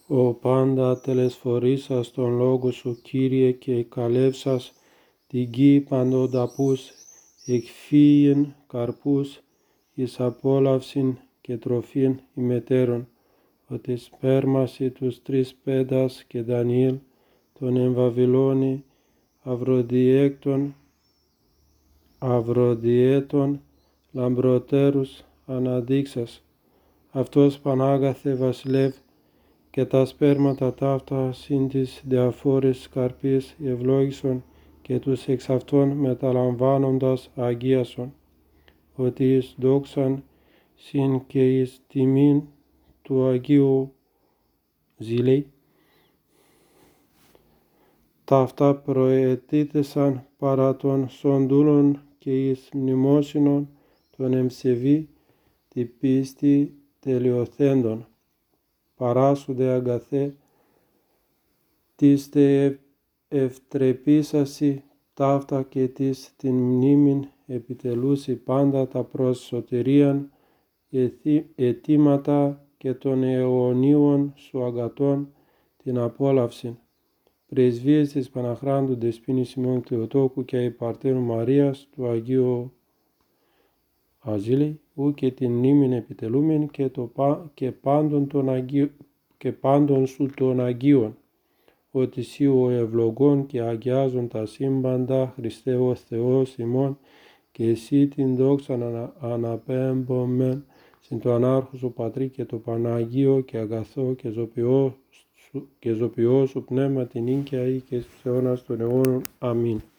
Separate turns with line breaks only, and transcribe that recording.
Ο πάντα τελεσφορήσας τον λόγο σου, Κύριε, και καλεύσας την γη παντοταπούς, εκφύειν καρπούς, εις απόλαυσιν και τροφήν ημετέρων, ότι σπέρμασι τους τρεις πέντας και Δανιήλ, τον εμβαβυλώνει αυροδιέτων λαμπροτέρους αναδείξας. Αυτός Πανάγαθε βασιλεύ, και τα σπέρματα ταύτα συν της διαφόρης καρπής ευλόγησον και τους εξ αυτών μεταλαμβάνοντας αγίασον, ότι εις δόξαν συν και εις τιμήν του Αγίου Ζήλεϊ, ταύτα προετήτεσαν παρά των σοντούλων και εις μνημόσυνον των εμσεβή τη πίστη τελειωθέντων. Παράσουδε αγαθέ, τις τε ευτρεπίσασι ταύτα και της την μνήμην επιτελούσι πάντα τα προς σωτηρίαν αιτήματα και των αιωνίων σου αγαθών την απόλαυσιν. Πρεσβείες της Παναχράντου Δεσποίνης ημών Θεοτόκου και υπαρτέρου Μαρίας του Αγίου Αζήλη, ου και την μνήμην επιτελούμεν και πάντων σου των Αγίων, ότι σύ ο ευλογών και αγιάζων τα σύμπαντα, Χριστέ ο Θεός ημών, και εσύ την δόξαν αναπέμπομεν συν το ανάρχο σου Πατρί και το Παναγίο και αγαθό και ζωπιό σου πνεύμα την ίγκαια ή και στους αιώνας των αιώνων. Αμήν.